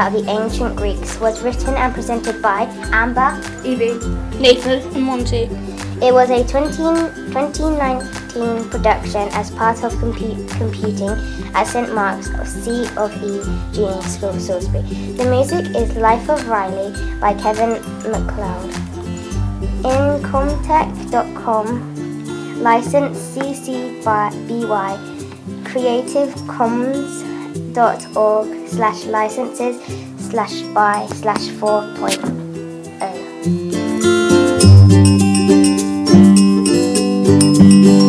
about the ancient Greeks was written and presented by Amber, Evie, Nathan and Monty. It was a 2019 production as part of computing at St Mark's C of E Junior School, Salisbury. The music is Life of Riley by Kevin MacLeod. Incomtech.com, license CC BY, creativecommons.org/licenses/by/4.0.